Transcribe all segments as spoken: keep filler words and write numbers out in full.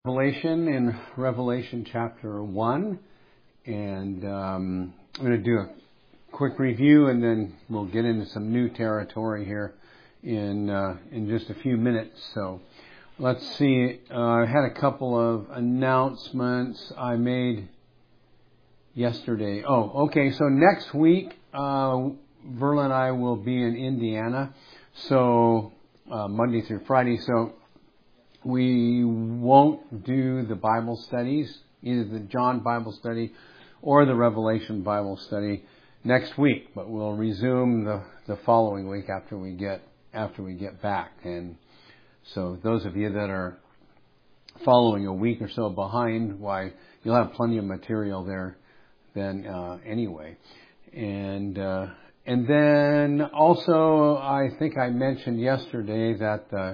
Revelation in Revelation chapter one, and um, I'm going to do a quick review, and then we'll get into some new territory here in uh, in just a few minutes. So let's see. Uh, I had a couple of announcements I made yesterday. Oh, okay. So next week, uh, Verla and I will be in Indiana. So uh, Monday through Friday. So we won't do the Bible studies, either the John Bible study or the Revelation Bible study next week, but we'll resume the, the following week after we get after we get back. And so those of you that are following a week or so behind, why, you'll have plenty of material there then uh, anyway. And uh, and then also, I think I mentioned yesterday that uh,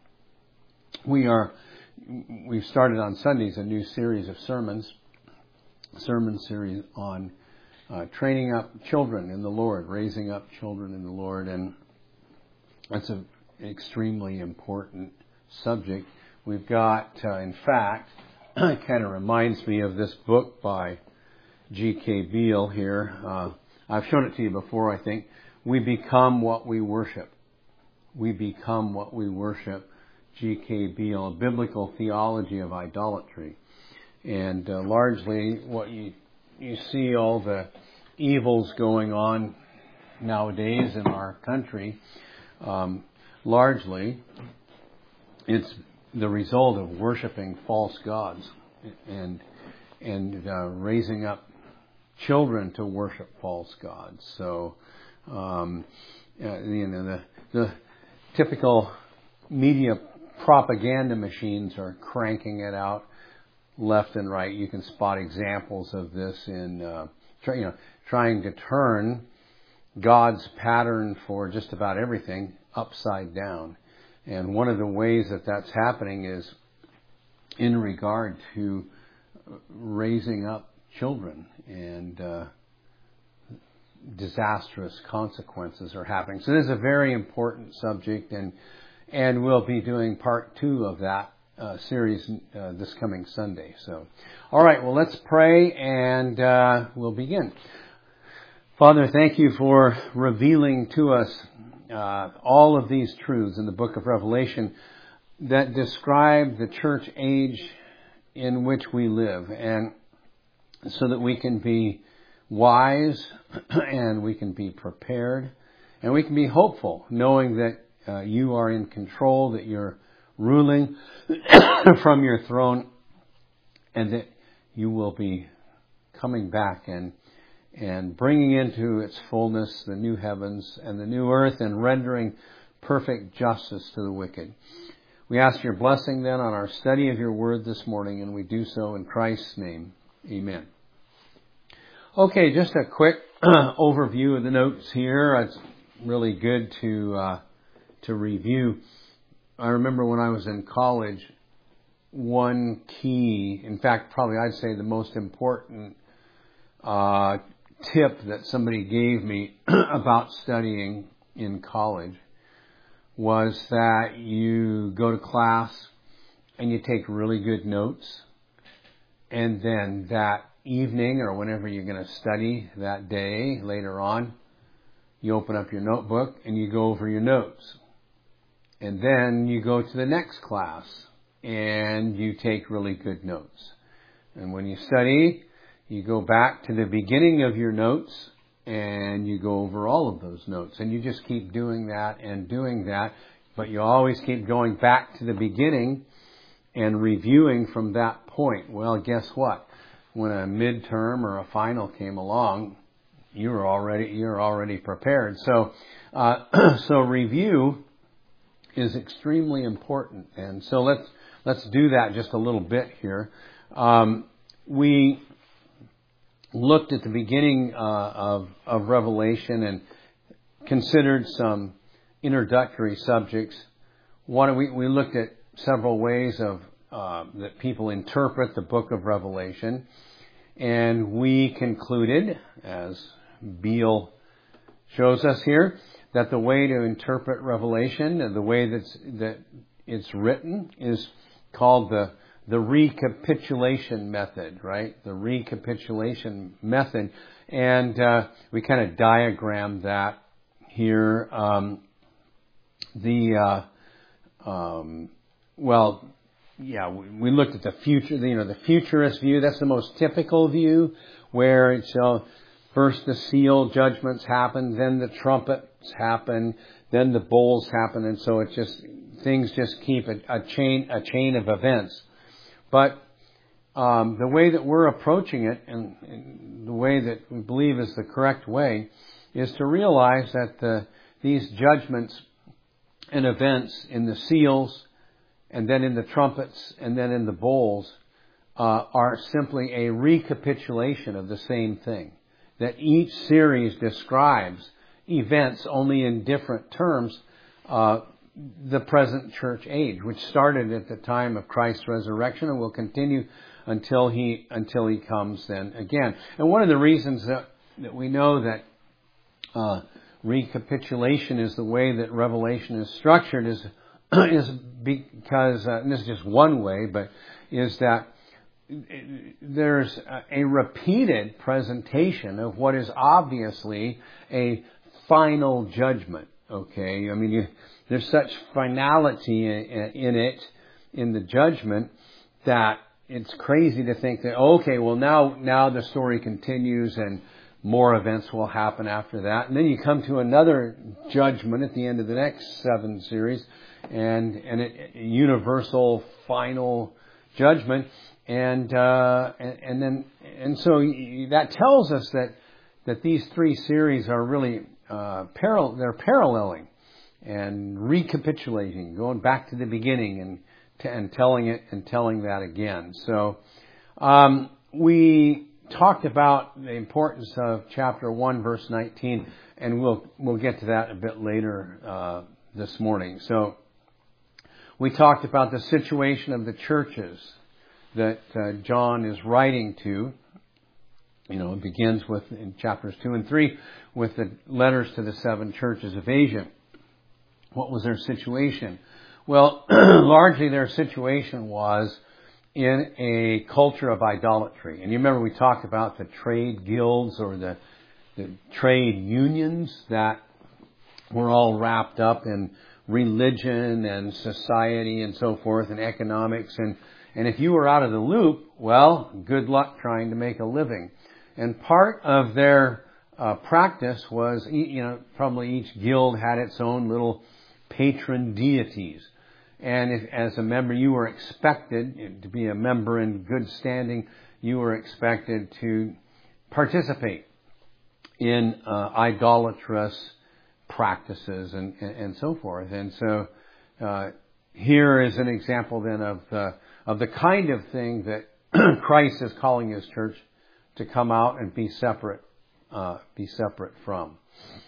We are, we've started on Sundays a new series of sermons, sermon series on uh, training up children in the Lord, raising up children in the Lord, and that's an extremely important subject. We've got, uh, in fact, it kind of reminds me of this book by G K Beale here. Uh, I've shown it to you before, I think. We become what we worship. We become what we worship. G K Beale, A Biblical Theology of Idolatry. And uh, largely what you you see all the evils going on nowadays in our country, um, largely it's the result of worshiping false gods and and uh, raising up children to worship false gods. So, um, uh, you know, the, the typical media propaganda machines are cranking it out left and right. You can spot examples of this in, uh, try, you know, trying to turn God's pattern for just about everything upside down. And one of the ways that that's happening is in regard to raising up children, and uh, disastrous consequences are happening. So this is a very important subject, and And we'll be doing part two of that uh, series uh, this coming Sunday. So, all right, well, let's pray, and uh, we'll begin. Father, thank you for revealing to us uh, all of these truths in the book of Revelation that describe the church age in which we live, and so that we can be wise and we can be prepared and we can be hopeful, knowing that Uh, you are in control, that you're ruling from your throne, and that you will be coming back and and bringing into its fullness the new heavens and the new earth, and rendering perfect justice to the wicked. We ask your blessing then on our study of your word this morning, and we do so in Christ's name. Amen. Okay, just a quick overview of the notes here. It's really good to uh, to review. I remember when I was in college, one key, in fact, probably I'd say the most important uh, tip that somebody gave me about studying in college was that you go to class and you take really good notes, and then that evening or whenever you're going to study that day later on, you open up your notebook and you go over your notes. And then you go to the next class and you take really good notes. And when you study, you go back to the beginning of your notes and you go over all of those notes. And you just keep doing that and doing that. But you always keep going back to the beginning and reviewing from that point. Well, guess what? When a midterm or a final came along, you're already you're already prepared. So uh, so review is extremely important, and so let's let's do that just a little bit here. Um, we looked at the beginning uh, of of Revelation and considered some introductory subjects. One, we we looked at several ways of uh, that people interpret the book of Revelation, and we concluded, as Beale shows us here, that the way to interpret Revelation and the way that's, that it's written is called the the recapitulation method, right? The recapitulation method. And uh, we kind of diagrammed that here. Um, the, uh, um, well, yeah, we, we looked at the future, you know, the futurist view. That's the most typical view, where it's uh, first the seal judgments happen, then the trumpets happen, then the bowls happen, and so it just, things just keep a, a chain, a chain of events. But um, the way that we're approaching it, and, and the way that we believe is the correct way, is to realize that the, these judgments and events in the seals, and then in the trumpets, and then in the bowls, uh, are simply a recapitulation of the same thing. That each series describes events, only in different terms, uh, the present church age, which started at the time of Christ's resurrection and will continue until he until he comes then again. And one of the reasons that, that we know that uh, recapitulation is the way that Revelation is structured is is because, uh, and this is just one way, but is that there's a repeated presentation of what is obviously a final judgment. Okay, I mean, you, there's such finality in, in it, in the judgment, that it's crazy to think that, okay, well now, now the story continues and more events will happen after that. And then you come to another judgment at the end of the next seven series, and, and a universal final judgment. And, uh, and, and then, and so that tells us that, that these three series are really, uh, paral, they're paralleling and recapitulating, going back to the beginning and, t- and telling it and telling that again. So, um, we talked about the importance of chapter one, verse nineteen, and we'll, we'll get to that a bit later, uh, this morning. So, we talked about the situation of the churches that uh, John is writing to. You know, it begins with, in chapters two and three, with the letters to the seven churches of Asia. What was their situation? Well, largely their situation was in a culture of idolatry. And you remember we talked about the trade guilds or the, the trade unions that were all wrapped up in religion and society and so forth and economics. And And if you were out of the loop, well, good luck trying to make a living. And part of their uh, practice was, you know, probably each guild had its own little patron deities. And if, as a member, you were expected to be a member in good standing, you were expected to participate in uh, idolatrous practices and, and, and so forth. And so uh, here is an example then of the of the kind of thing that Christ is calling His church to come out and be separate, uh, be separate from.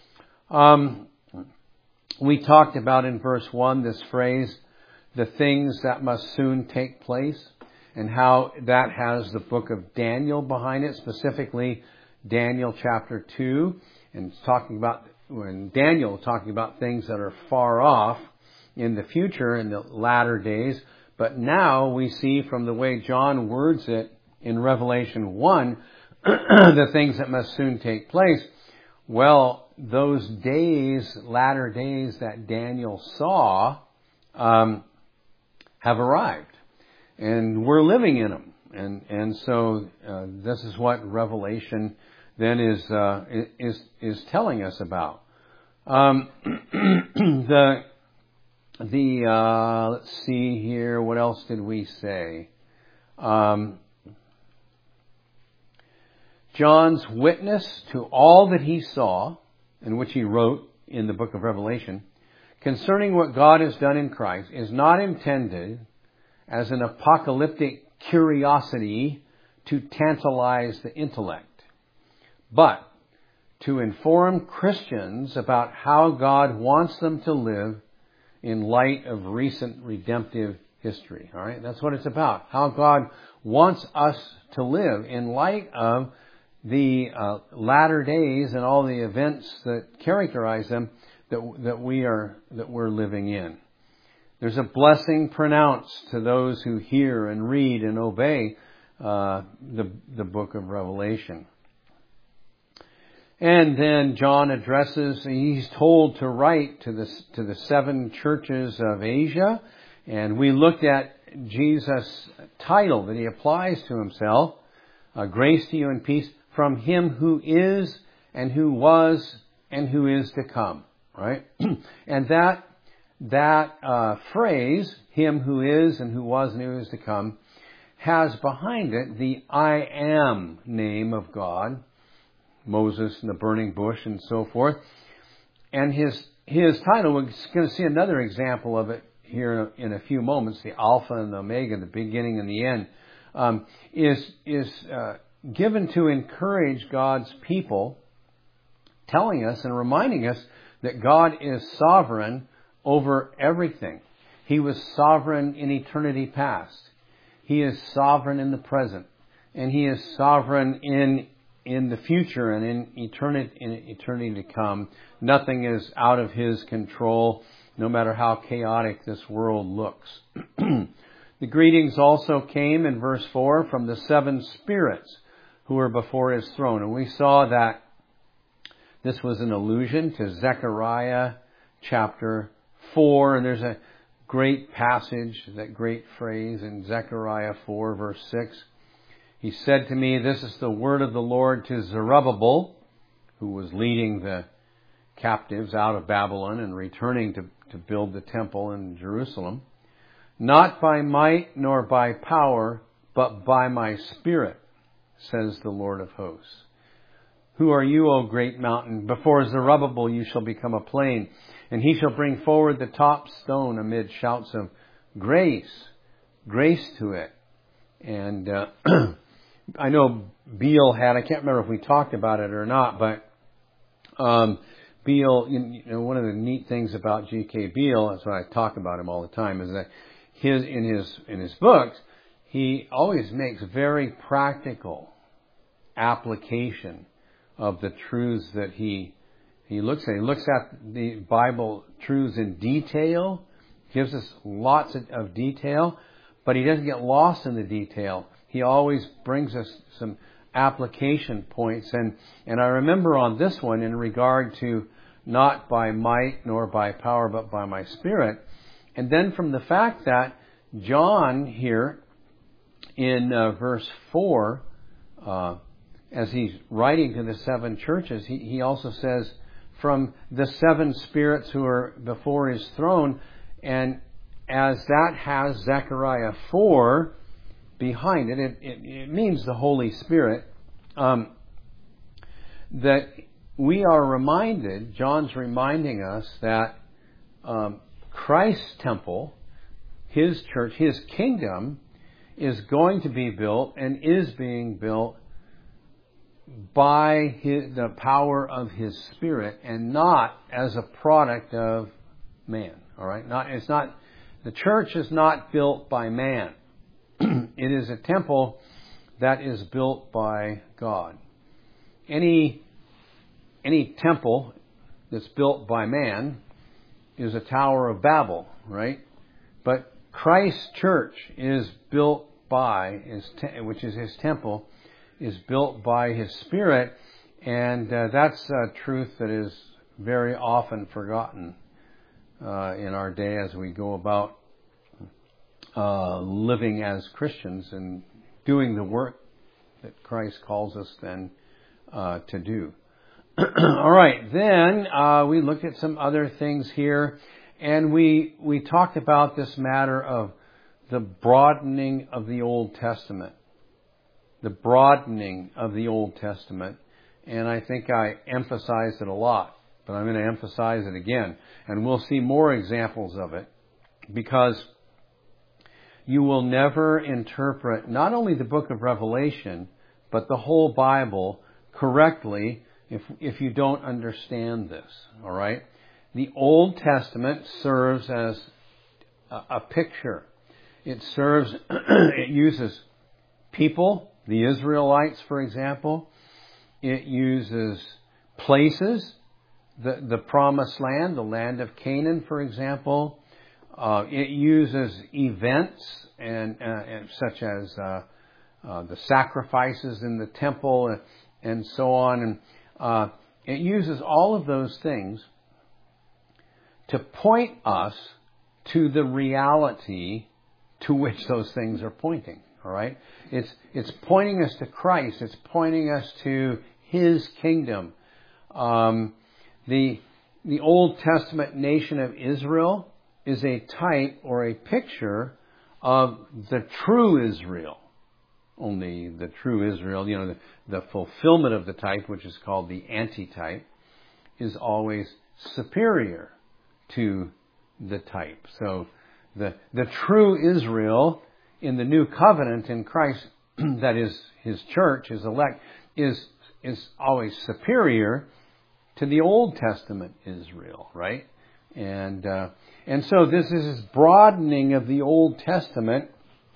Um, we talked about in verse one this phrase, the things that must soon take place, and how that has the book of Daniel behind it, specifically Daniel chapter two, and it's talking about, when Daniel talking about things that are far off in the future, in the latter days. But now we see from the way John words it in Revelation one, the things that must soon take place. Well, those days, latter days that Daniel saw, um, have arrived. And we're living in them. And, and so, uh, this is what Revelation then is, uh, is, is telling us about. Um, the, The, uh, let's see here, what else did we say? Um, John's witness to all that he saw, in which he wrote in the book of Revelation, concerning what God has done in Christ, is not intended as an apocalyptic curiosity to tantalize the intellect, but to inform Christians about how God wants them to live in light of recent redemptive history. All right, that's what it's about. How God wants us to live in light of the uh, latter days and all the events that characterize them that that we are that we're living in. There's a blessing pronounced to those who hear and read and obey uh, the, the book of Revelation. And then John addresses, he's told to write to the, to the seven churches of Asia. And we looked at Jesus' title that he applies to himself, uh, grace to you and peace from him who is and who was and who is to come, right? And that that uh, phrase, him who is and who was and who is to come, has behind it the I am name of God, Moses and the burning bush and so forth. And his his title, we're going to see another example of it here in a few moments, the Alpha and the Omega, the beginning and the end, um, is is uh, given to encourage God's people, telling us and reminding us that God is sovereign over everything. He was sovereign in eternity past. He is sovereign in the present. And He is sovereign in in the future and in eternity, in eternity to come. Nothing is out of His control, no matter how chaotic this world looks. The greetings also came in verse four from the seven spirits who were before His throne. And we saw that this was an allusion to Zechariah chapter four. And there's a great passage, that great phrase in Zechariah four, verse six. He said to me, this is the word of the Lord to Zerubbabel, who was leading the captives out of Babylon and returning to, to build the temple in Jerusalem. Not by might nor by power, but by my Spirit, says the Lord of hosts. Who are you, O great mountain? Before Zerubbabel you shall become a plain, and he shall bring forward the top stone amid shouts of grace, grace to it. And uh, I know Beale had, I can't remember if we talked about it or not, but um, Beale, you know, one of the neat things about G K Beale, that's why I talk about him all the time, is that his in his in his books, he always makes very practical application of the truths that he he looks at. He looks at the Bible truths in detail, gives us lots of, of detail, but he doesn't get lost in the detail. He always brings us some application points. And, and I remember on this one, in regard to not by might nor by power, but by my Spirit. And then from the fact that John here in uh, verse four, uh, as he's writing to the seven churches, he, he also says, from the seven spirits who are before His throne. And as that has Zechariah four behind it, it, it, it means the Holy Spirit, um, that we are reminded, John's reminding us that um, Christ's temple, His church, His kingdom, is going to be built and is being built by his, the power of His Spirit, and not as a product of man. All right, not it's not the church is not built by man. It is a temple that is built by God. Any any temple that's built by man is a Tower of Babel, right? But Christ's church is built by His, te- which is His temple, is built by His Spirit, and uh, that's a truth that is very often forgotten uh, in our day as we go about uh, living as Christians and doing the work that Christ calls us then uh, to do. All right, then uh, we looked at some other things here, and we we talked about this matter of the broadening of the Old Testament. The broadening of the Old Testament. And I think I emphasized it a lot, but I'm going to emphasize it again. And we'll see more examples of it, because you will never interpret not only the book of Revelation, but the whole Bible correctly if if you don't understand this. All right? The Old Testament serves as a, a picture. It serves, it uses people, the Israelites, for example. It uses places, the, the promised land, the land of Canaan, for example. Uh, it uses events and, uh, and such as uh, uh, the sacrifices in the temple and, and so on. And uh, it uses all of those things to point us to the reality to which those things are pointing. All right, it's it's pointing us to Christ. It's pointing us to His kingdom. Um, the the Old Testament nation of Israel is a type or a picture of the true Israel. Only the true Israel, you know, the, the fulfillment of the type, which is called the antitype, is always superior to the type. So the the true Israel in the new covenant in Christ, that is His church, His elect, is is always superior to the Old Testament Israel, right? And uh, and so this is this broadening of the Old Testament,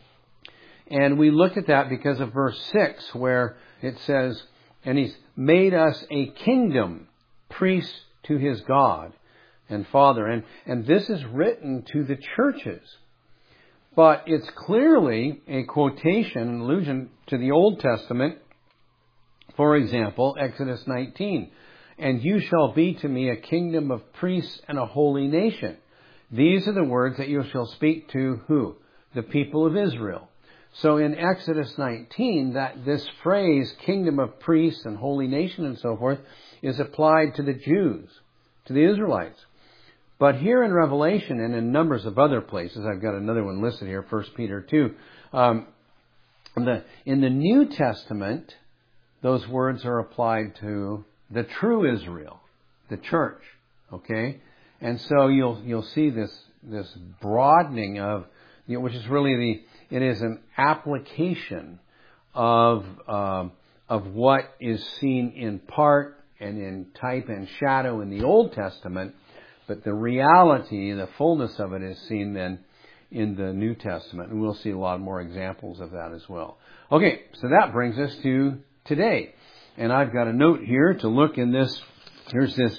and we look at that because of verse six, where it says, "And He's made us a kingdom, priests to His God and Father." And and this is written to the churches, but it's clearly a quotation, an allusion to the Old Testament. For example, Exodus nineteen. "And you shall be to me a kingdom of priests and a holy nation. These are the words that you shall speak to" who? The people of Israel. So in Exodus nineteen, that this phrase, kingdom of priests and holy nation and so forth, is applied to the Jews, to the Israelites. But here in Revelation and in numbers of other places, I've got another one listed here, First Peter two. Um, in, the, in the New Testament, those words are applied to the true Israel, the church. Okay, and so you'll you'll see this this broadening of, you know, which is really the it is an application of um, of what is seen in part and in type and shadow in the Old Testament, but the reality, the fullness of it, is seen then in the New Testament, and we'll see a lot more examples of that as well. Okay, so that brings us to today. And I've got a note here to look in this. Here's this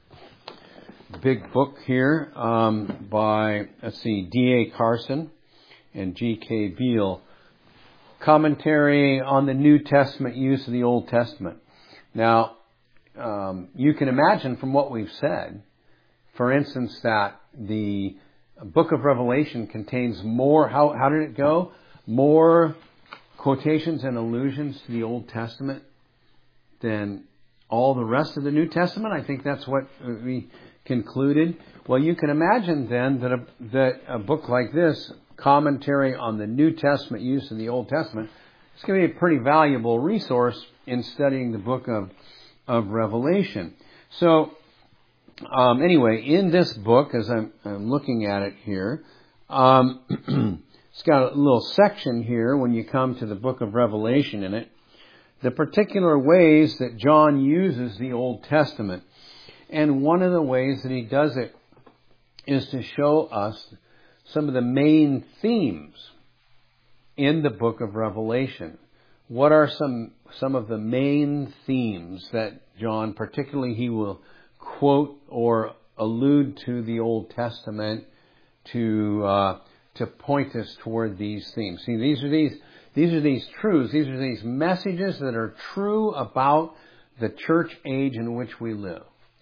big book here um, by, let's see, D A Carson and G K Beale. Commentary on the New Testament use of the Old Testament. Now, um, you can imagine from what we've said, for instance, that the book of Revelation contains more, how, how did it go? More quotations and allusions to the Old Testament than all the rest of the New Testament. I think that's what we concluded. Well, you can imagine then that a, that a book like this, Commentary on the New Testament Use of the Old Testament, is going to be a pretty valuable resource in studying the book of, of Revelation. So, um, anyway, in this book, as I'm, I'm looking at it here, um, it's got a little section here when you come to the book of Revelation in it, the particular ways that John uses the Old Testament. And one of the ways that he does it is to show us some of the main themes in the book of Revelation. What are some some of the main themes that John, particularly, he will quote or allude to the Old Testament to uh, to point us toward these themes. See, these are these These are these truths, these are these messages that are true about the church age in which we live.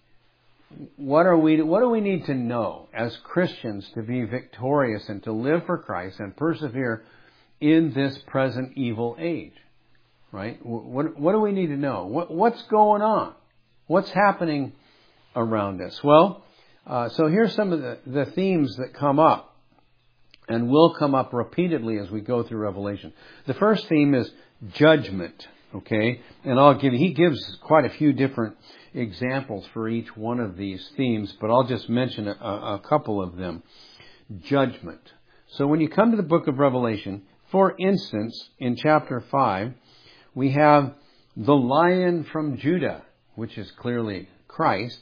What are we, what do we need to know as Christians to be victorious and to live for Christ and persevere in this present evil age? Right? What, what do we need to know? What, what's going on? What's happening around us? Well, uh, so here's some of the, the themes that come up and will come up repeatedly as we go through Revelation. The first theme is judgment. Okay? And I'll give you, he gives quite a few different examples for each one of these themes, but I'll just mention a, a couple of them. Judgment. So when you come to the book of Revelation, for instance, in chapter five, we have the Lion from Judah, which is clearly Christ,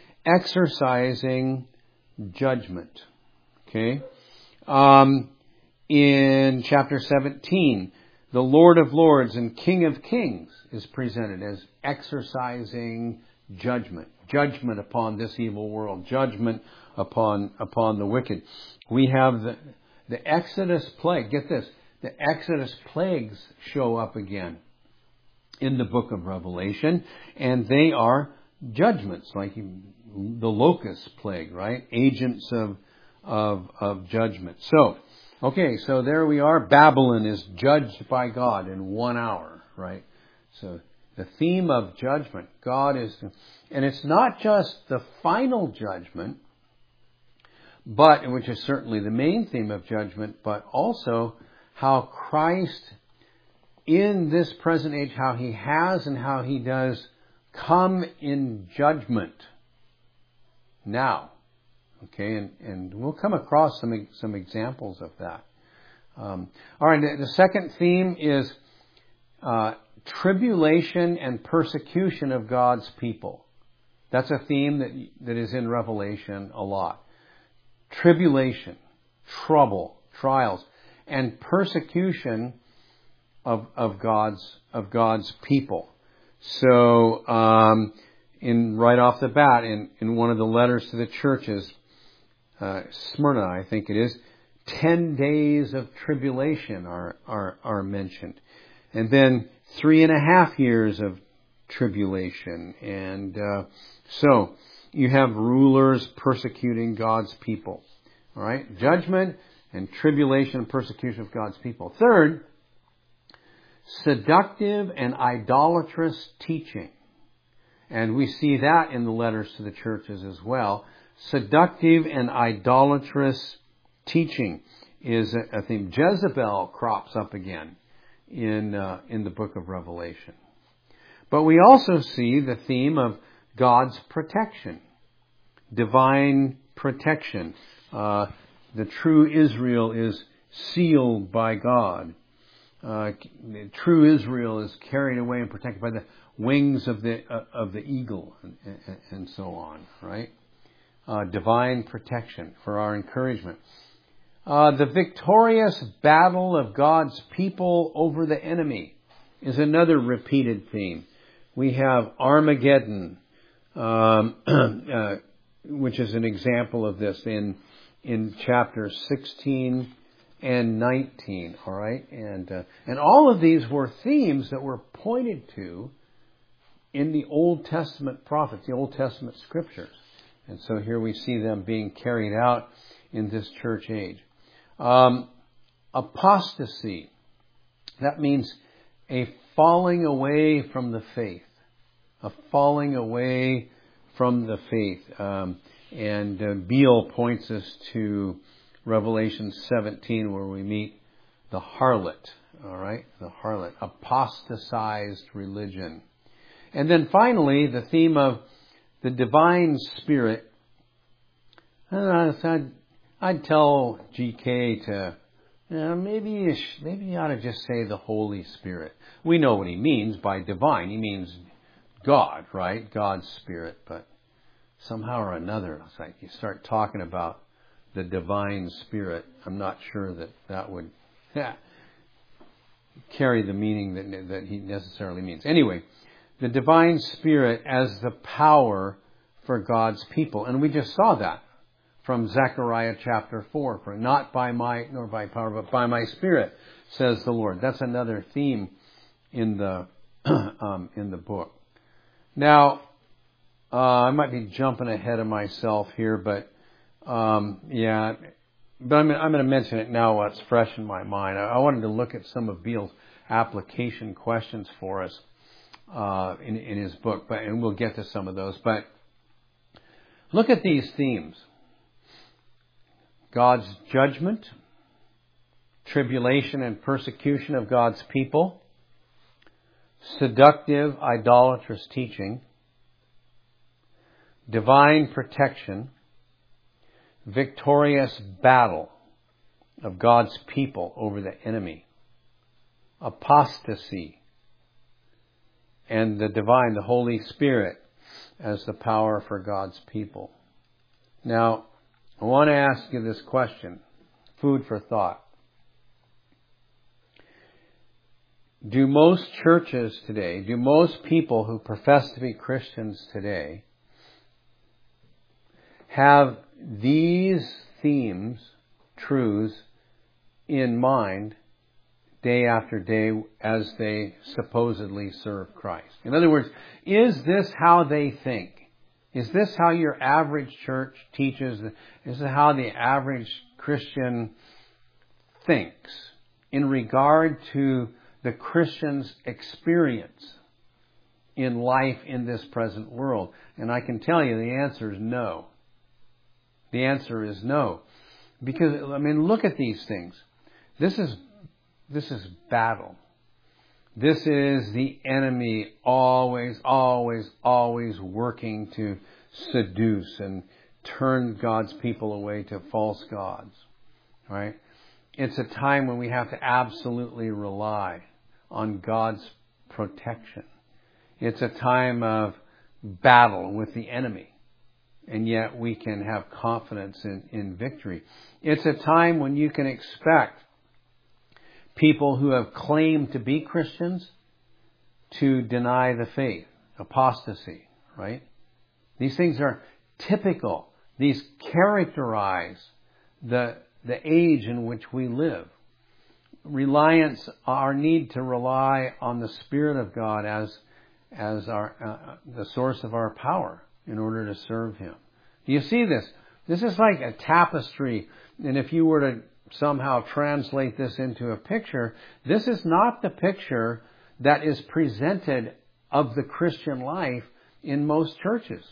exercising judgment. Okay? Um, in chapter seventeen, the Lord of Lords and King of Kings is presented as exercising judgment. Judgment upon this evil world. Judgment upon upon the wicked. We have the, the Exodus plague. Get this. The Exodus plagues show up again in the book of Revelation, and they are judgments, like the locust plague, right? Agents of of of judgment. So, okay, so there we are. Babylon is judged by God in one hour, right? So the theme of judgment, God is, and it's not just the final judgment, but, which is certainly the main theme of judgment, but also how Christ in this present age, how He has and how He does come in judgment now. Okay, and, and we'll come across some some examples of that. Um, all right, the, the second theme is uh, tribulation and persecution of God's people. That's a theme that that is in Revelation a lot. Tribulation, trouble, trials, and persecution of of God's of God's people. So, um, in right off the bat, in, in one of the letters to the churches, uh, Smyrna, I think it is, ten days of tribulation are are are mentioned, and then three and a half years of tribulation, and uh, so you have rulers persecuting God's people. All right, judgment and tribulation and persecution of God's people. Third, seductive and idolatrous teaching. And we see that in the letters to the churches as well. Seductive and idolatrous teaching is a theme. Jezebel crops up again in uh, in the book of Revelation. But we also see the theme of God's protection, divine protection. Uh, the true Israel is sealed by God. Uh, true Israel is carried away and protected by the wings of the uh, of the eagle, and, and, and so on. Right? Uh, divine protection for our encouragement. Uh, the victorious battle of God's people over the enemy is another repeated theme. We have Armageddon, um, uh, which is an example of this in in chapters sixteen and nineteen. All right, and uh, and all of these were themes that were pointed to in the Old Testament prophets, the Old Testament scriptures, and so here we see them being carried out in this church age. Um, apostasy, that means a falling away from the faith, a falling away from the faith. Um, and uh, Beale points us to Revelation seventeen, where we meet the harlot, all right, the harlot, apostatized religion. And then finally, the theme of the divine spirit. I'd, I'd tell G K to, you know, maybe you sh- maybe you ought to just say the Holy Spirit. We know what he means by divine. He means God, right? God's Spirit. But somehow or another, it's like you start talking about the divine Spirit. I'm not sure that that would yeah, carry the meaning that that he necessarily means. Anyway, the divine Spirit as the power for God's people, and we just saw that from Zechariah chapter four, for not by might nor by power, but by my Spirit, says the Lord. That's another theme in the um, in the book. Now, uh, I might be jumping ahead of myself here, but um, yeah, but I'm, I'm going to mention it now while it's fresh in my mind. I, I wanted to look at some of Beale's application questions for us uh, in, in his book, but and we'll get to some of those. But look at these themes. God's judgment, tribulation and persecution of God's people, seductive, idolatrous teaching, divine protection, victorious battle of God's people over the enemy, apostasy, and the divine, the Holy Spirit as the power for God's people. Now, I want to ask you this question, food for thought. Do most churches today, do most people who profess to be Christians today, have these themes, truths, in mind day after day as they supposedly serve Christ. In other words, is this how they think? Is this how your average church teaches? Is this how the average Christian thinks in regard to the Christian's experience in life in this present world? And I can tell you the answer is no. The answer is no. Because, I mean, look at these things. This is, this is battle. This is the enemy always, always, always working to seduce and turn God's people away to false gods. Right? It's a time when we have to absolutely rely on God's protection. It's a time of battle with the enemy. And yet we can have confidence in, in victory. It's a time when you can expect people who have claimed to be Christians to deny the faith, apostasy, right? These things are typical. These characterize the, the age in which we live. Reliance, our need to rely on the Spirit of God as, as our, uh, the source of our power in order to serve Him. Do you see this? This is like a tapestry. And if you were to somehow translate this into a picture, this is not the picture that is presented of the Christian life in most churches.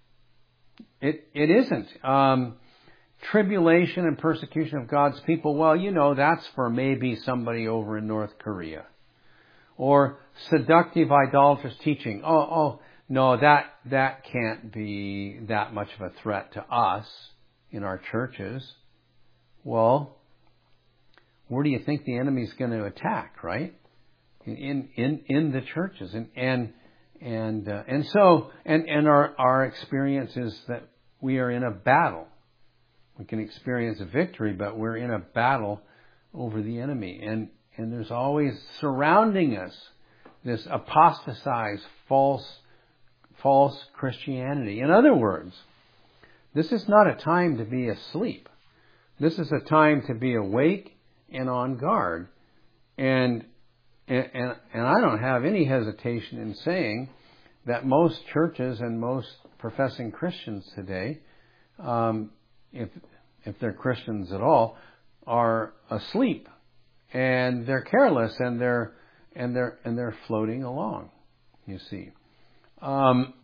It, it isn't. Um, tribulation and persecution of God's people, well, you know, that's for maybe somebody over in North Korea. Or seductive idolatrous teaching. Oh, oh, no, that, that can't be that much of a threat to us in our churches. Well, where do you think the enemy's going to attack, right? In, in, in the churches. And, and, and, uh, and so, and, and our, our experience is that we are in a battle. We can experience a victory, but we're in a battle over the enemy. And, and there's always surrounding us this apostatized, false, false Christianity. In other words, this is not a time to be asleep. This is a time to be awake and on guard. And, and, and I don't have any hesitation in saying that most churches and most professing Christians today, um, if, if they're Christians at all, are asleep and they're careless and they're, and they're, and they're floating along, you see. Um,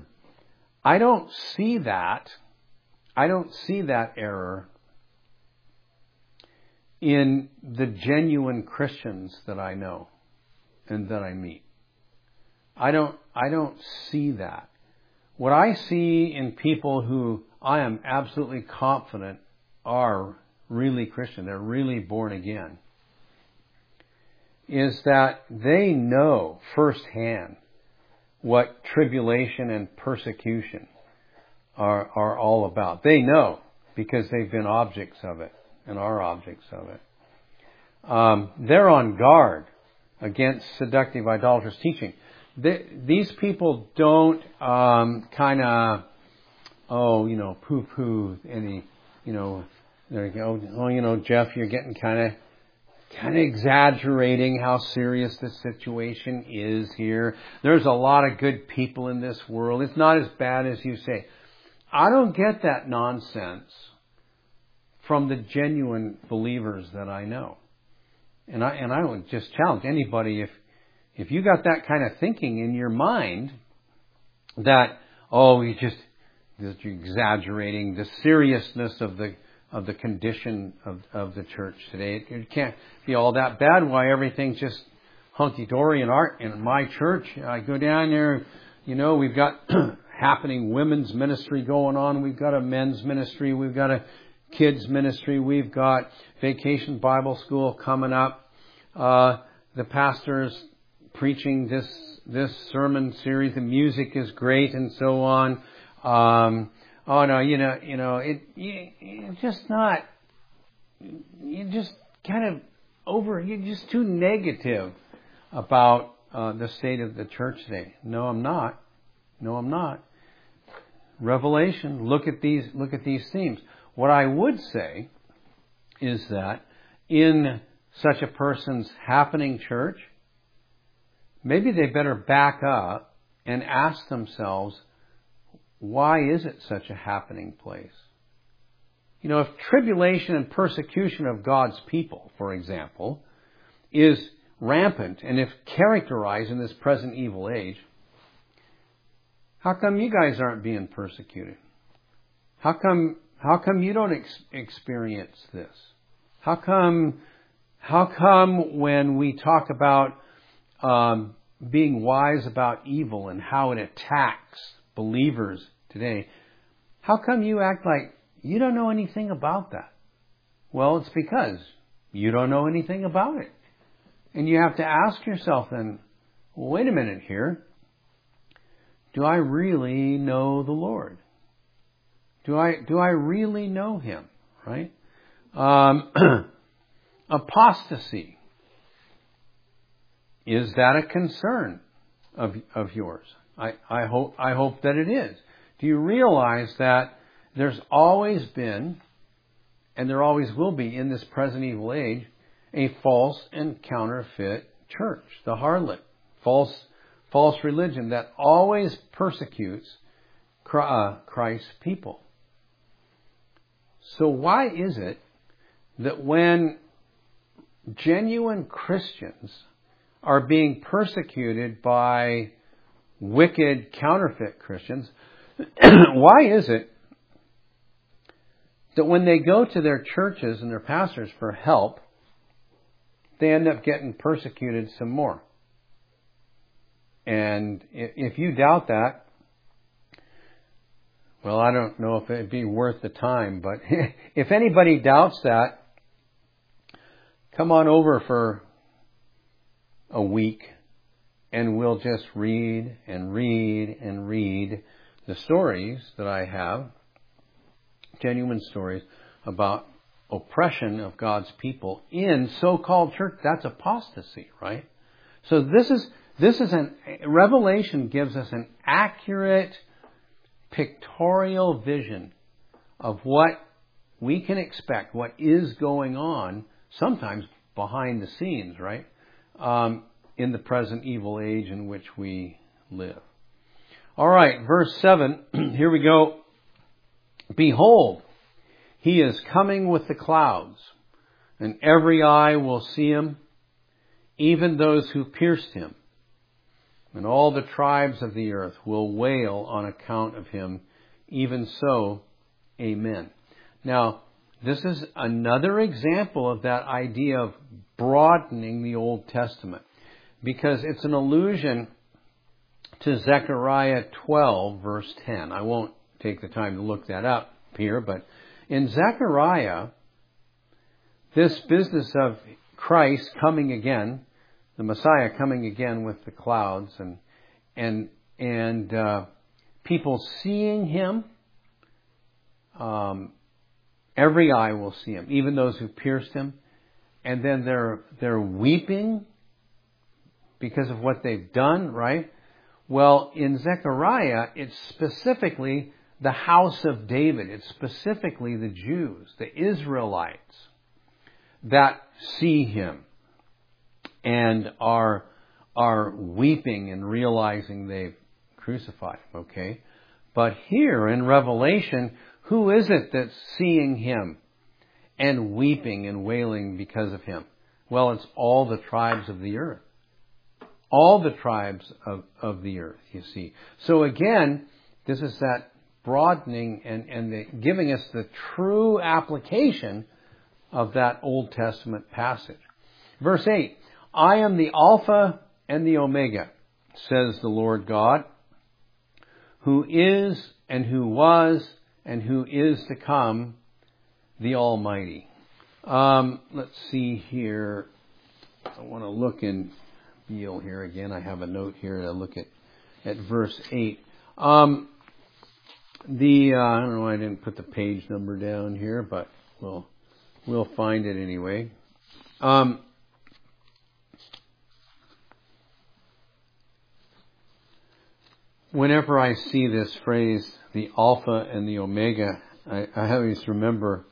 I don't see that. I don't see that error in the genuine Christians that I know and that I meet. I don't, I don't see that. What I see in people who I am absolutely confident are really Christian, they're really born again, is that they know firsthand what tribulation and persecution are, are all about. They know because they've been objects of it and are objects of it. Um, they're on guard against seductive idolatrous teaching. They, these people don't um, kind of, oh, you know, poo-poo any, you know, there you go. Oh, you know, Jeff, you're getting kind of kind of exaggerating how serious the situation is here. There's a lot of good people in this world. It's not as bad as you say. I don't get that nonsense from the genuine believers that I know. And I and I would just challenge anybody, if if you got that kind of thinking in your mind that, oh, you just you're exaggerating the seriousness of the of the condition of, of the church today. It, it can't be all that bad. Why everything's just hunky-dory in art in my church. I go down there, you know, we've got happening women's ministry going on. We've got a men's ministry. We've got a kids ministry. We've got Vacation Bible School coming up. Uh, the pastor's preaching this, this sermon series. The music is great and so on. Um, Oh no, you know, you know, it, you, you're just not, you're just kind of over, you're just too negative about uh, the state of the church today. No, I'm not. No, I'm not. Revelation, look at these, look at these themes. What I would say is that in such a person's happening church, maybe they better back up and ask themselves, why is it such a happening place? You know, if tribulation and persecution of God's people, for example, is rampant and if characterized in this present evil age, how come you guys aren't being persecuted? How come, how come you don't ex- experience this? How come, how come when we talk about um, being wise about evil and how it attacks believers today, how come you act like you don't know anything about that? Well, it's because you don't know anything about it. And you have to ask yourself then, well, wait a minute here. Do I really know the Lord? Do I, do I really know Him? Right? Um, apostasy. Is that a concern of, of yours? I, I hope, I hope that it is. Do you realize that there's always been, and there always will be in this present evil age, a false and counterfeit church, the harlot, false, false religion that always persecutes Christ's people. So why is it that when genuine Christians are being persecuted by wicked counterfeit Christians, why is it that when they go to their churches and their pastors for help, they end up getting persecuted some more? And if you doubt that, well, I don't know if it'd be worth the time, but if anybody doubts that, come on over for a week and we'll just read and read and read the stories that I have, genuine stories about oppression of God's people in so-called church. That's apostasy, right? So this is, this is an, Revelation gives us an accurate pictorial vision of what we can expect, what is going on, sometimes behind the scenes, right? Um, in the present evil age in which we live. All right, verse seven, here we go. Behold, He is coming with the clouds, and every eye will see Him, even those who pierced Him. And all the tribes of the earth will wail on account of Him. Even so, amen. Now, this is another example of that idea of broadening the Old Testament, because it's an allusion to Zechariah twelve, verse ten. I won't take the time to look that up here, but in Zechariah, this business of Christ coming again, the Messiah coming again with the clouds, and and and uh, people seeing Him, um, every eye will see Him, even those who pierced Him, and then they're they're weeping because of what they've done, right? Well, in Zechariah, it's specifically the house of David. It's specifically the Jews, the Israelites, that see Him and are are weeping and realizing they've crucified Him, okay? But here in Revelation, who is it that's seeing Him and weeping and wailing because of Him? Well, it's all the tribes of the earth. All the tribes of, of the earth, you see. So again, this is that broadening and, and the, giving us the true application of that Old Testament passage. Verse eight, I am the Alpha and the Omega, says the Lord God, who is and who was and who is to come, the Almighty. Um, let's see here. I want to look in Beale here again. I have a note here to look at, at verse eight. Um, the, uh, I don't know why I didn't put the page number down here, but we'll, we'll find it anyway. Um, whenever I see this phrase, the Alpha and the Omega. I, I always remember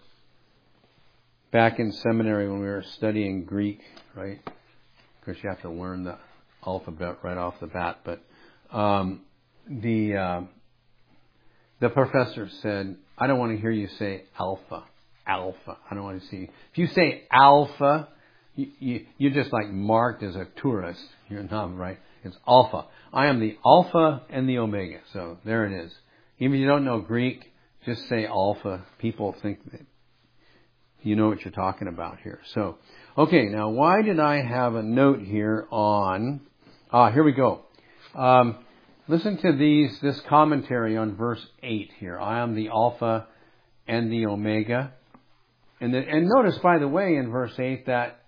back in seminary when we were studying Greek, right? Of course, you have to learn the alphabet right off the bat. But um, the uh, the professor said, "I don't want to hear you say alpha, alpha. I don't want to see. If you say alpha, you, you, you're just like marked as a tourist. You're not right. It's alpha. I am the Alpha and the Omega." So there it is. Even if you don't know Greek, just say alpha. People think that you know what you're talking about here. So, okay, now why did I have a note here on, ah, here we go. Um, listen to these, this commentary on verse eight here. I am the Alpha and the Omega. And, the, and notice, by the way, in verse eight that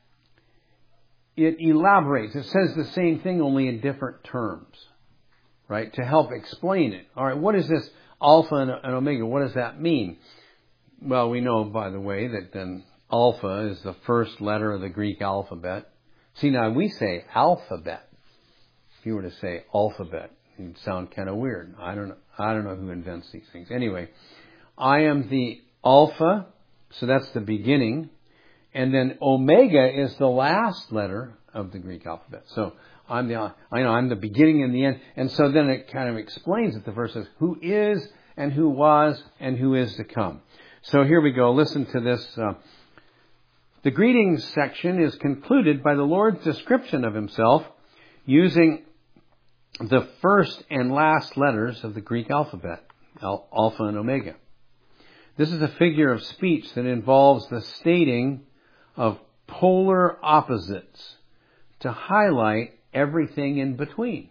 it elaborates. It says the same thing, only in different terms, right? To help explain it. All right, what is this Alpha and, and Omega? What does that mean? Well, we know, by the way, that then Alpha is the first letter of the Greek alphabet. See, now we say alphabet. If you were to say alphabet, it'd sound kind of weird. I don't know. I don't know who invents these things. Anyway, I am the Alpha, so that's the beginning. And then Omega is the last letter of the Greek alphabet. So I'm the, I know, I'm the beginning and the end. And so then it kind of explains it. The verse says, who is and who was and who is to come. So here we go. Listen to this. Uh, the greetings section is concluded by the Lord's description of himself using the first and last letters of the Greek alphabet, Alpha and Omega. This is a figure of speech that involves the stating of polar opposites to highlight everything in between.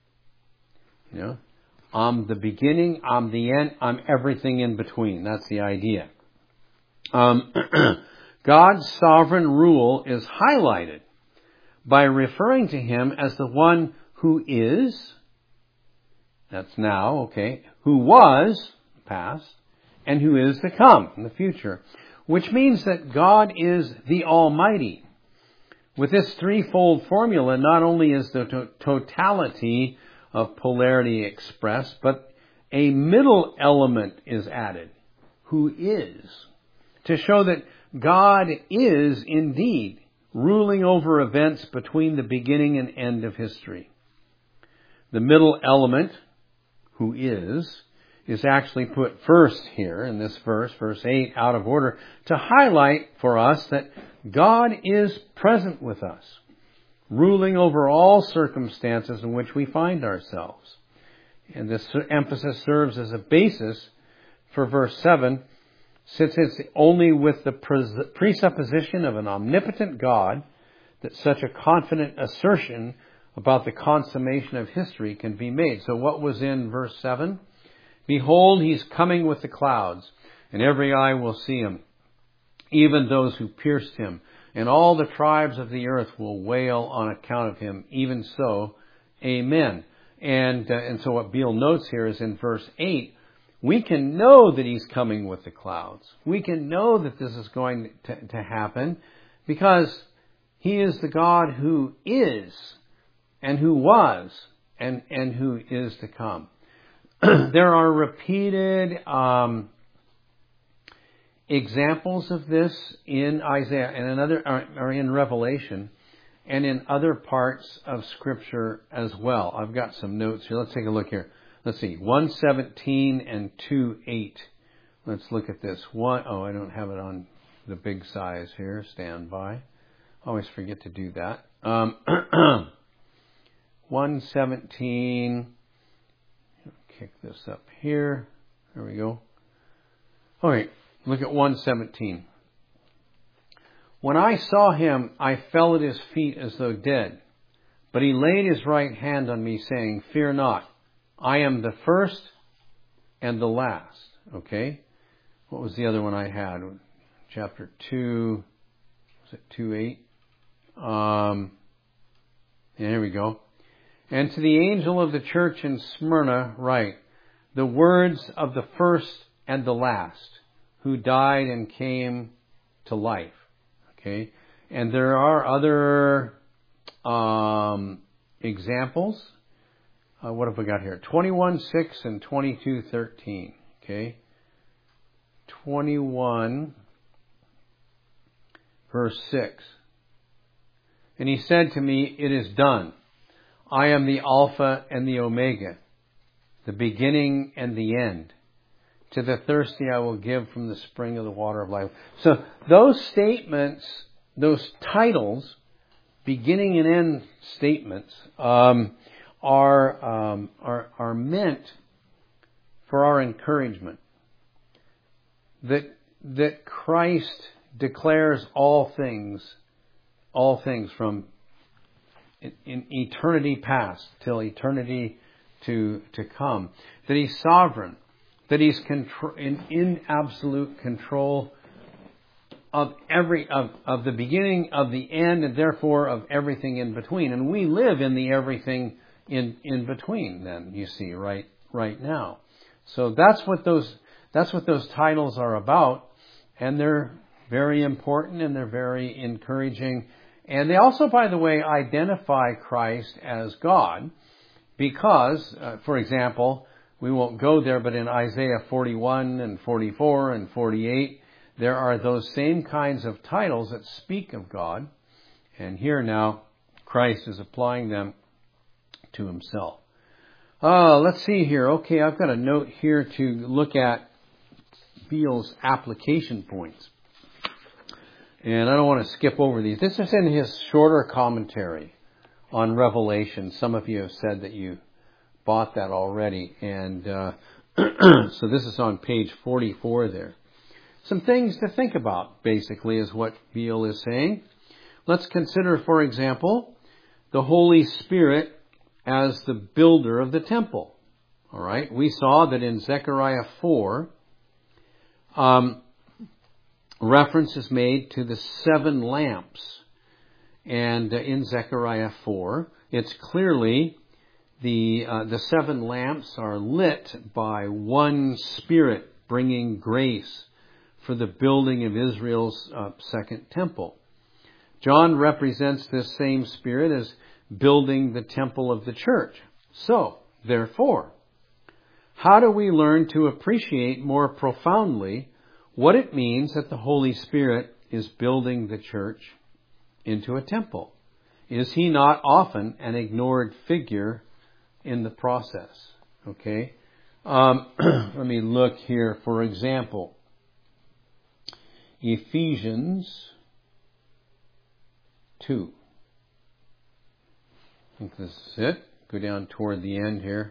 You know, I'm the beginning, I'm the end, I'm everything in between. That's the idea. Um, God's sovereign rule is highlighted by referring to him as the one who is, that's now, okay, who was, past, and who is to come in the future, which means that God is the Almighty. With this threefold formula, not only is the to- totality of polarity expressed, but a middle element is added, who is, to show that God is indeed ruling over events between the beginning and end of history. The middle element, who is, is actually put first here in this verse, verse eight, out of order, to highlight for us that God is present with us, ruling over all circumstances in which we find ourselves. And this emphasis serves as a basis for verse seven, since it's only with the presupposition of an omnipotent God that such a confident assertion about the consummation of history can be made. So what was in verse seven? Behold, he's coming with the clouds, and every eye will see him, even those who pierced him. And all the tribes of the earth will wail on account of him. Even so, amen. And, uh, and so what Beale notes here is in verse eight, we can know that he's coming with the clouds. We can know that this is going to, to happen because he is the God who is and who was and, and who is to come. There are repeated um, examples of this in Isaiah and in other, or in Revelation and in other parts of Scripture as well. I've got some notes here. Let's take a look here. Let's see, one seventeen and two eight. Let's look at this. One, oh, I don't have it on the big size here. Stand by. Always forget to do that. Um, one seventeen. Kick this up here. There we go. All right, look at one seventeen. When I saw him, I fell at his feet as though dead. But he laid his right hand on me, saying, fear not. I am the first and the last. Okay? What was the other one I had? Chapter two. Was it two eight? Um, yeah, here we go. And to the angel of the church in Smyrna write, the words of the first and the last, who died and came to life. Okay? And there are other um, examples uh, what have we got here? twenty-one six and twenty-two thirteen. Okay. twenty-one verse six. And he said to me, it is done. I am the Alpha and the Omega, the beginning and the end. To the thirsty I will give from the spring of the water of life. So those statements, those titles, beginning and end statements, um, are, um, are are meant for our encouragement. That that Christ declares all things, all things from in, in eternity past till eternity to to come. That He's sovereign. That He's contro- in, in absolute control of every of, of the beginning, of the end, and therefore of everything in between. And we live in the everything in in between. Then you see right right now. So that's what those that's what those titles are about, and they're very important and they're very encouraging. And they also, by the way, identify Christ as God, because, uh, for example, we won't go there, but in Isaiah forty-one and forty-four and forty-eight, there are those same kinds of titles that speak of God. And here now, Christ is applying them to Himself. Uh, let's see here. Okay, I've got a note here to look at Beale's application points. And I don't want to skip over these. This is in his shorter commentary on Revelation. Some of you have said that you bought that already. And uh, so this is on page forty-four there. Some things to think about, basically, is what Beale is saying. Let's consider, for example, the Holy Spirit as the builder of the temple. All right. We saw that in Zechariah four, um, reference is made to the seven lamps. And uh, in Zechariah four, it's clearly the uh, the seven lamps are lit by one Spirit bringing grace for the building of Israel's uh, second temple. John represents this same Spirit as building the temple of the church. So, therefore, how do we learn to appreciate more profoundly what it means that the Holy Spirit is building the church into a temple? Is He not often an ignored figure in the process? Okay. Um, let me look here. For example, Ephesians two. I think this is it. Go down toward the end here.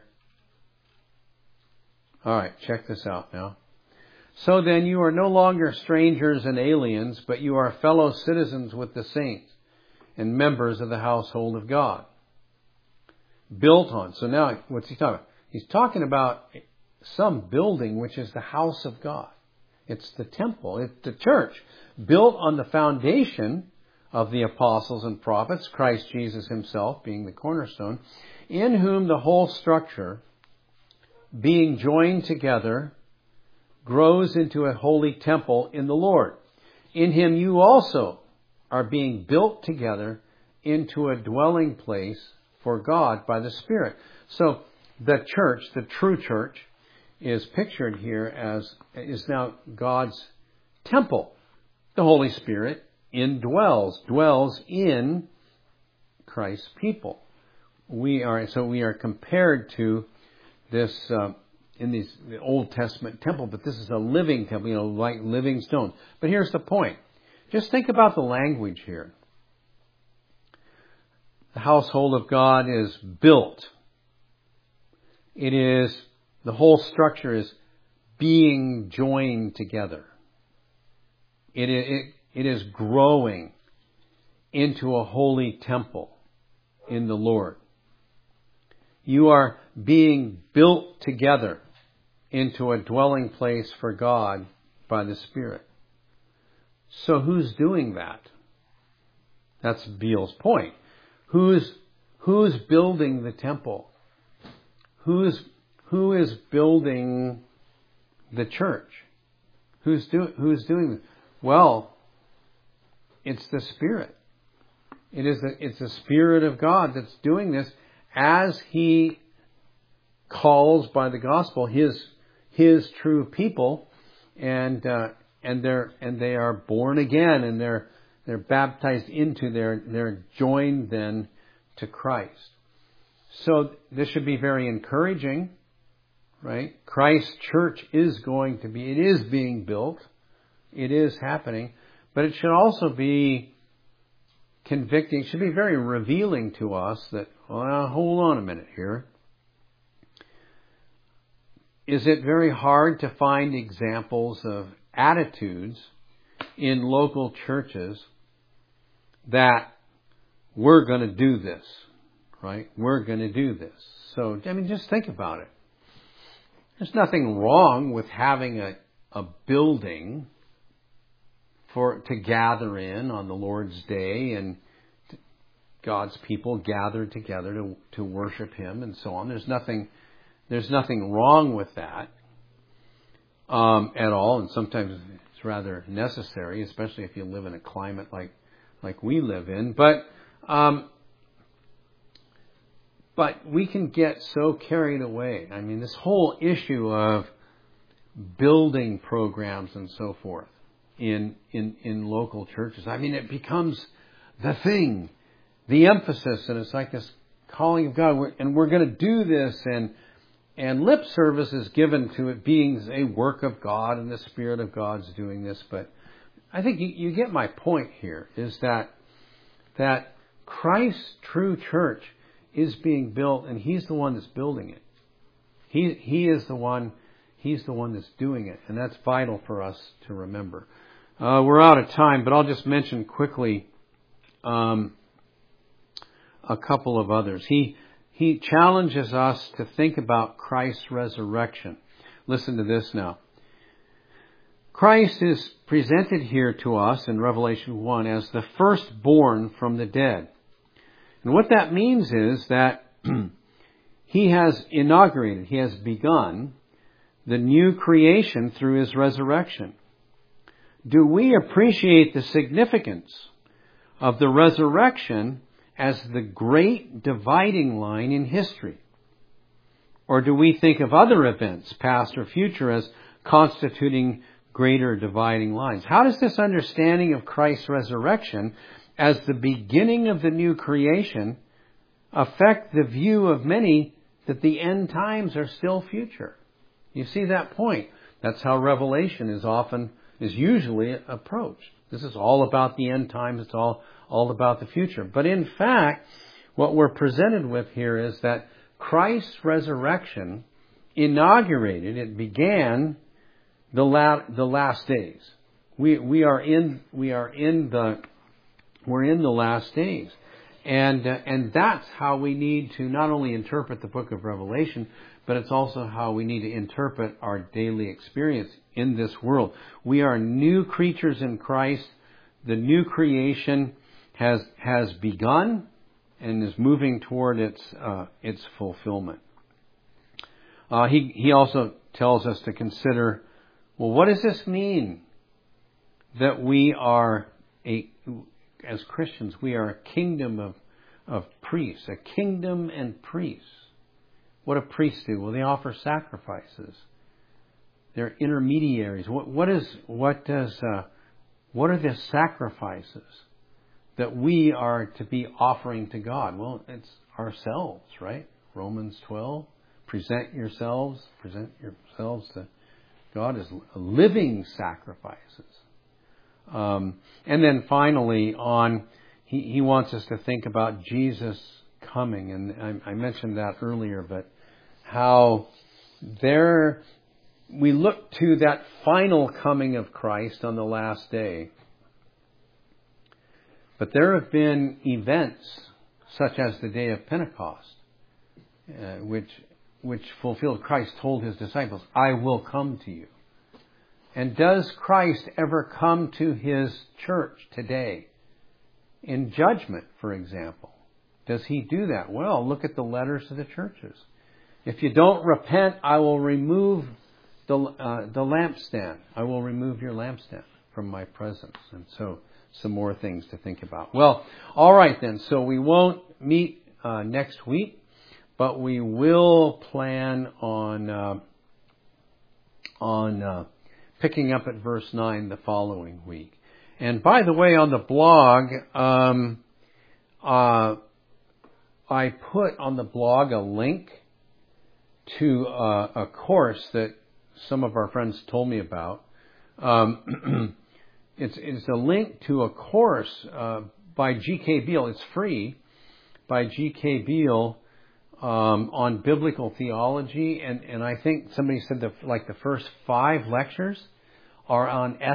All right, check this out now. So then you are no longer strangers and aliens, but you are fellow citizens with the saints and members of the household of God. Built on. So now, what's he talking about? He's talking about some building which is the house of God. It's the temple. It's the church. Built on the foundation of the apostles and prophets, Christ Jesus Himself being the cornerstone, in whom the whole structure, being joined together, grows into a holy temple in the Lord. In Him you also are being built together into a dwelling place for God by the Spirit. So the church, the true church, is pictured here as, is now God's temple. The Holy Spirit indwells, dwells in Christ's people. We are, so we are compared to this, uh, in these, the Old Testament temple, but this is a living temple, you know, like living stones. But here's the point. Just think about the language here. The household of God is built. It is, the whole structure is being joined together. It, it, it is growing into a holy temple in the Lord. You are being built together into a dwelling place for God by the Spirit. So who's doing that? That's Beale's point. Who's, who's building the temple? Who's, who is building the church? Who's, do, who's doing this? Well, it's the Spirit. It is the, it's the Spirit of God that's doing this as He calls by the gospel his his true people, and uh, and they're and they are born again, and they're they're baptized into their they're joined then to Christ. So this should be very encouraging, right? Christ's church is going to be, it is being built, it is happening, but it should also be convicting, it should be very revealing to us that, well, hold on a minute here. Is it very hard to find examples of attitudes in local churches that we're going to do this, right? We're going to do this. So, I mean, just think about it. There's nothing wrong with having a, a building for to gather in on the Lord's Day, and God's people gather together to, to worship Him and so on. There's nothing, there's nothing wrong with that um, at all, and sometimes it's rather necessary, especially if you live in a climate like like we live in. But um, but we can get so carried away. I mean, this whole issue of building programs and so forth in in in local churches. I mean, it becomes the thing, the emphasis, and it's like this calling of God. And we're going to do this, and and lip service is given to it being a work of God, and the Spirit of God's doing this. But I think you, you get my point here, is that that Christ's true church is being built, and He's the one that's building it. He He is the one. He's the one that's doing it, and that's vital for us to remember. Uh, we're out of time, but I'll just mention quickly um, a couple of others. He he challenges us to think about Christ's resurrection. Listen to this now. Christ is presented here to us in Revelation one as the firstborn from the dead. And what that means is that He has inaugurated, He has begun the new creation through His resurrection. Do we appreciate the significance of the resurrection as the great dividing line in history? Or do we think of other events, past or future, as constituting greater dividing lines? How does this understanding of Christ's resurrection as the beginning of the new creation affect the view of many that the end times are still future? You see that point? That's how Revelation is often, is usually approached. This is all about the end times. It's all, all about the future. But in fact, what we're presented with here is that Christ's resurrection inaugurated, it began the la- the last days. We we are in we are in the we're in the last days. And uh, and that's how we need to not only interpret the book of Revelation, but it's also how we need to interpret our daily experience in this world. We are new creatures in Christ. The new creation has has begun and is moving toward its uh, its fulfillment. Uh, he he also tells us to consider, well, what does this mean that we are a as Christians, we are a kingdom of, of priests, a kingdom and priests. What do priests do? Well, they offer sacrifices. They're intermediaries. What, what is, what does, uh, what are the sacrifices that we are to be offering to God? Well, it's ourselves, right? Romans twelve, present yourselves, present yourselves to God as living sacrifices. Um, and then finally, on he, he wants us to think about Jesus coming, and I, I mentioned that earlier. But how there we look to that final coming of Christ on the last day. But there have been events such as the day of Pentecost, uh, which which fulfilled. Christ told His disciples, "I will come to you." And does Christ ever come to His church today? In judgment, for example. Does He do that? Well, look at the letters to the churches. If you don't repent, I will remove the uh, the lampstand. I will remove your lampstand from my presence. And so, some more things to think about. Well, all right then. So we won't meet uh, next week. but we will plan on uh, on uh, picking up at verse nine the following week. And by the way, on the blog, um, uh, I put on the blog a link to uh, a course that some of our friends told me about. Um, it's, it's a link to a course uh, by G K Beale. It's free, by G K Beale um, on biblical theology. And, and I think somebody said that like the first five lectures are on